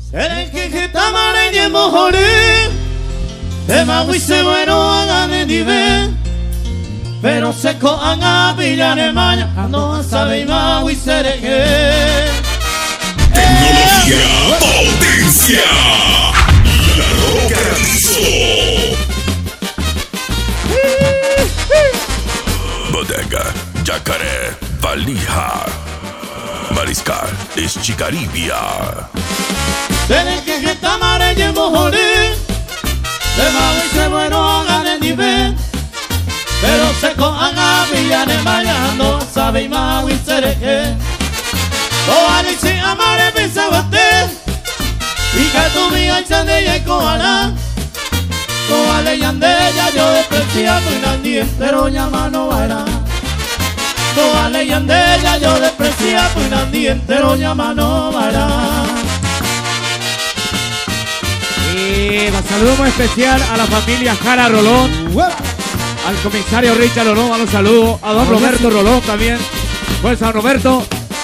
Seré que tamare de mojore, de maguise bueno hagan dive, pero seco anga villane maña, no sabe maguise que. Tecnología, potencia, La Roca Granizo. Bodega, Yacaré, Valija, Mariscal, Eschicaribia. Seré que tamare de mojore, de maguise bueno hagan dive, pero seco anga villane maña, no sabe maguise que. Koale si amare pensabate y que tu vida chande y koala Koale yandeya yo despreciado y nadie pero llama no era Koale yandeya yo despreciado y nadie entero llama no era. Y un saludo muy especial a la familia Jara Rolón, al comisario Richard Rolón, a los saludos, a don Roberto Rolón también, pues San Roberto.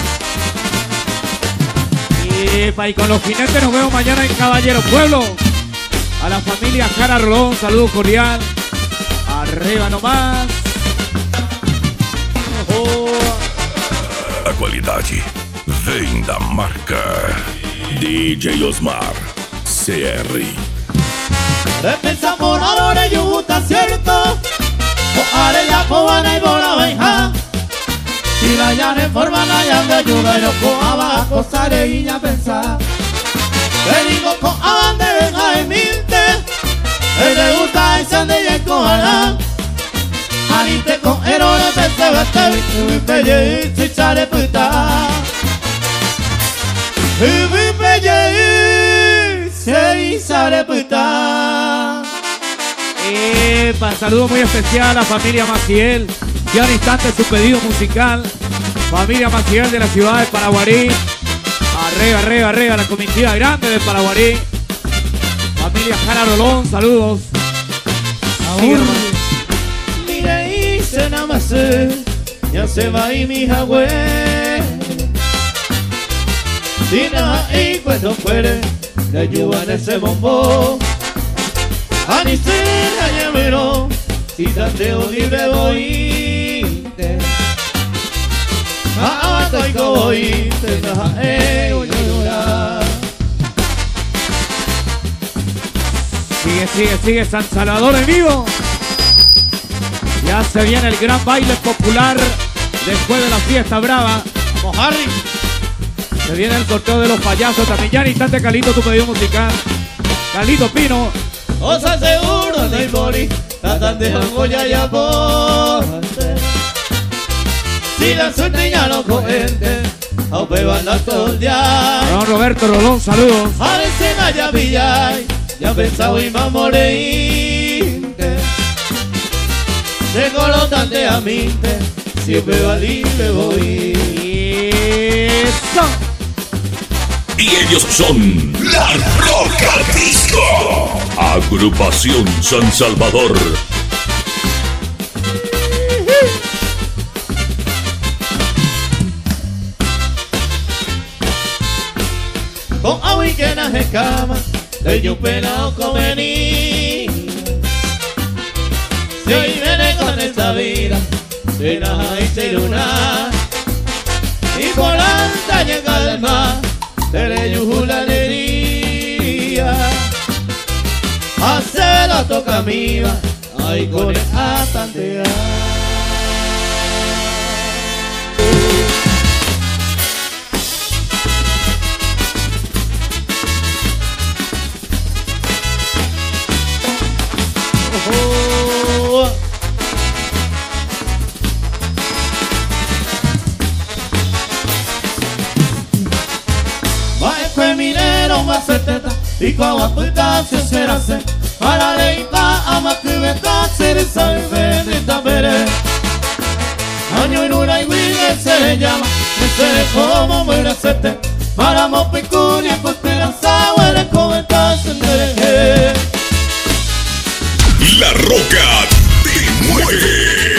Y con los jinetes nos vemos mañana en Caballero Pueblo. A la familia Jara Rolón, saludo cordial. Arriba nomás. A qualidade vem da marca DJ Osmar CR. Repensa por ahora y gusta cierto Koale ya koana y bola venja. Si la llane forma la llane ayuda y no coaba a cosare y ya pensar. Le digo coaban de venga y minte. Él le gusta y se ande y coala. Alite con errores pensé bastante y pelle y si chale puta. Y pelle y si chale puta. Saludo muy especial a la familia Maciel. Ya al instante su pedido musical. Familia Maciel de la ciudad de Paraguarí. Arriba, la comitiva grande de Paraguarí. Familia Jara Rolón, saludos. Mire y se namase, ya se va y mi jagüe. Si nada y cuando fuere, le llevan ese bombo. Anicena ya miró, si tanteo libre voy. Estoy voy, te Sigue San Salvador en vivo. Ya se viene el gran baile popular después de la fiesta brava. Vamos, Harry. Se viene el sorteo de los payasos también. Ya en instante, Calito, tu pedido musical. Calito Pino. Cosa seguro de Mori, tratan de Angoya ya por. Si la suerte ya no cohente, aunque van a todo el día. Don Roberto Rolón, saludos. A veces vaya Villay, ya pensaba y más moreíte. De colotante a minte, siempre valí me voy. Eso. Y ellos son La Roca Disco. Agrupación San Salvador. Con agua y que naje cama, de yo pelado con venir. Si hoy viene con esta vida, se naja y se luna. Y por alta llega del mar, se le yuju la alegría. Hace la toca miva, ay con el atantear. Y kwa puta se será se para leita ama que me se salve de tabere año en una y se llama se como muere sete para mopicuria pues te lanzaba el comentario de La Roca te mueve.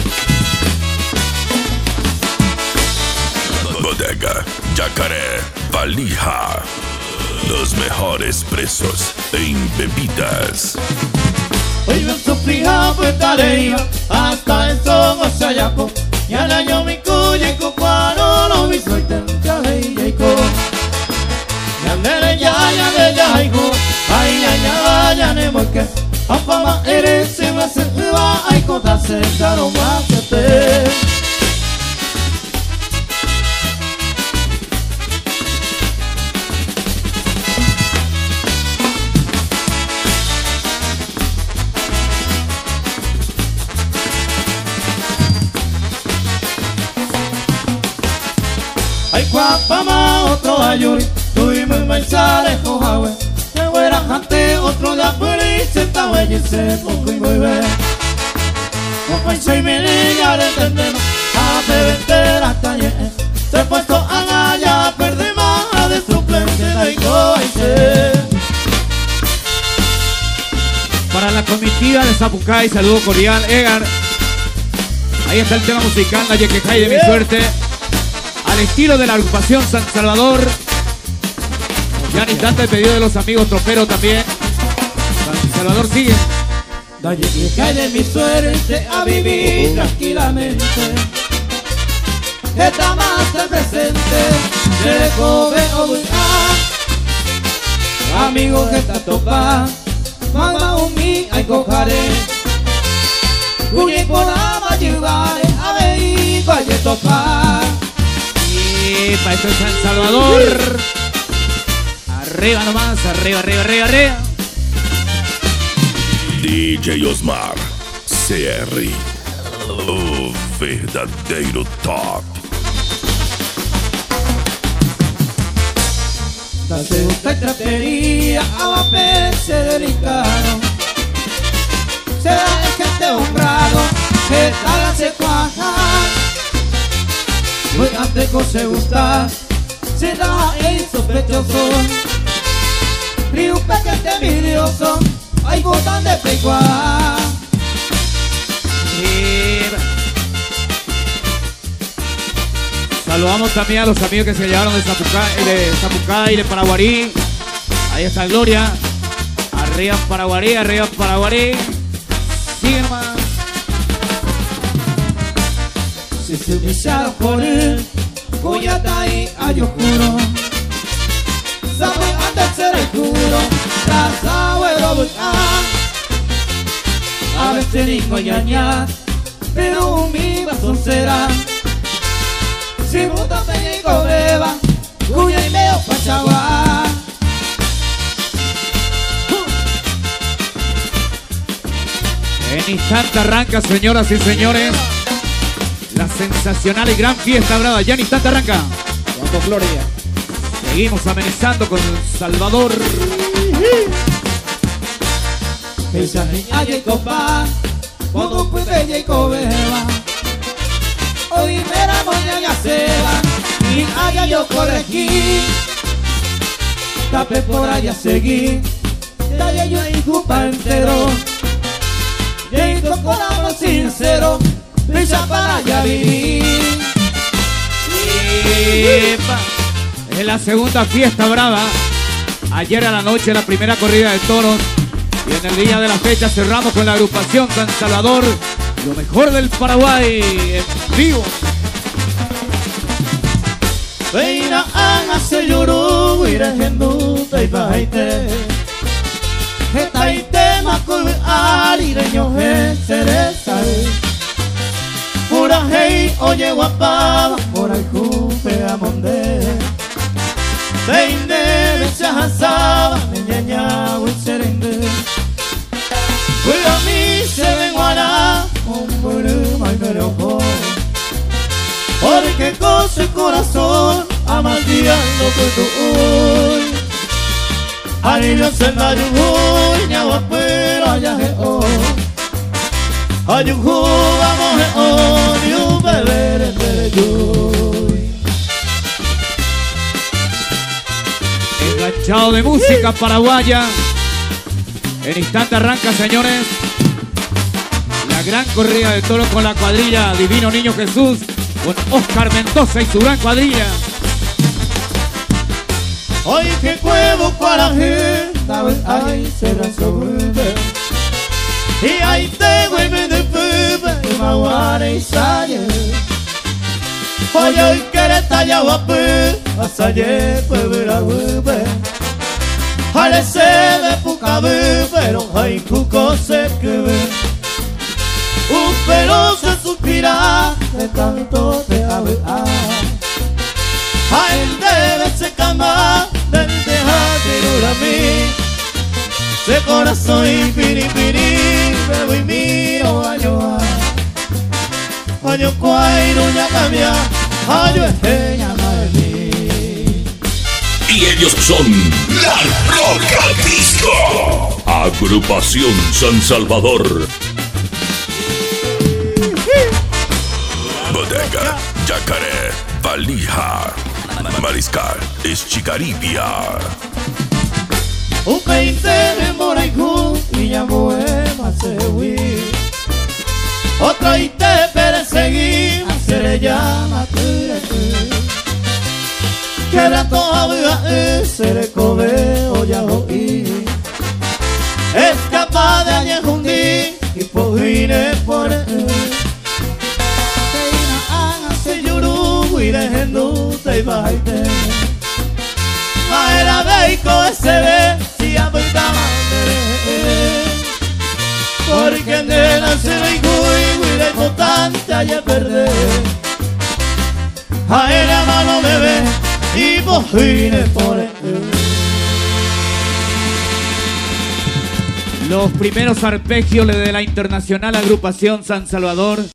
Bodega, Yacaré, Valija. Los mejores presos en bebidas. Hoy ven su fija petarería, hasta el sogo se hallapó. Y al año mi cuya y cuano lo vi soy tentale y yaico. Y andele ya hijo, ay ya ne moke. Apama eres se me se va ay kota se caro mate. Ay cuapama otro ayuri, tuvimos mensaje con Jawe. Que fuera jante otro de afuera y se estaba y se poco y muy bien. Como soy mi niña de entendemos, a beber hasta llegar. Se puesto a allá, perdí más de suplencia y coice. Para la comitiva de Zapucay, saludo cordial, Edgar. Ahí está el tema musical, la Yequecay de mi suerte. Al estilo de la agrupación San Salvador. Ya en instante el pedido de los amigos troperos también. San Salvador sigue. La Yequecay de mi suerte a vivir tranquilamente. Está más el presente, se le come o amigo que está topa, mamá un mi ay cojaré. Cuñe por la ayudare, a ver y vaya topa. Y para esto es San Salvador. Arriba nomás, arriba. DJ Osmar CR. O verdadeiro top. Se gusta y trapería a la PC delicado. Se da el gente honrado, que tal hace cuaja. Muy antes se gusta, se da el sospechoso. Ni un pequeño envidioso, hay botan de pecuá. Saludamos también a los amigos que se llevaron de Zapucay y de Paraguarí. Ahí está Gloria. Arriba Paraguarí. Sigue nomás. Si se hubiera por él, cuya está ahí, yo juro. Sabe antes ser el juro, tras abuelo voy a veces digo ñaña, pero mi vaso será. Si puta me digo beba, cuya y medio pachagua. En instante arranca, señoras y señores, la sensacional y gran fiesta brava. Ya en instante arranca. Con Gloria. Seguimos amenizando con Salvador. Esa niña y copa, cuando pude y cobeba. Hoy me la voy a ceba, y allá yo corregí. Tapé por allá seguí, tallé yo y culpa entero. Y con corazón sincero, brilla para allá vivir. Es la segunda fiesta brava. Ayer a la noche la primera corrida de toros. Y en el día de la fecha cerramos con la agrupación San Salvador. Lo mejor del Paraguay en vivo. Veina ana se lloró, ira hendu tai baite. Hetaite makul alireño he cereza. Pura hey oye guapa, por el jupe a monde. Veinde bechazaba, meñaña y serende. Cuida mi se venguana, un buruma y me loco. Porque con su corazón amaldiando que tú hoy. Anillo se da yuhu, ñagua pero allá je o. Ayuhu vamos je o, ni un beber en beleyuy. Enganchado de música paraguaya. En instante arranca, señores, la gran corrida de toros con la cuadrilla Divino Niño Jesús, con Oscar Mendoza y su gran cuadrilla. Hoy que huevo para gente, ay, se resuelve. Y ahí te vuelve de pube, y maguare y saye. Hoy que le talla guape, a saye, pues la bube. Ale se de puca bube, pero hay cuco se que ve. Un pelo se suspira, de tanto te abre. A él debe se cama, del dejadero a mí. De corazón y piri, bebo y miro a yo. Ayo cuairo ya cambia, ayo esteña de mí. Y ellos son La Roca Disco. Agrupación San Salvador. Bodega, Yacaré, Valija, Mariscal, Eschicaribia. Un peinte de Moraicú y ya mueva se huir. Otro y te perseguí, se le llama Turete. Quebra toda se le cobeo ya oí. Es capaz de añejundí y por vine por él. Se lloró y de genduta y baite. Maera beico ese ve si apuntaba porque en el acero y cuy de importante haya perder. A él a mano me ve y vos vine por él. Los primeros arpegios de la internacional agrupación San Salvador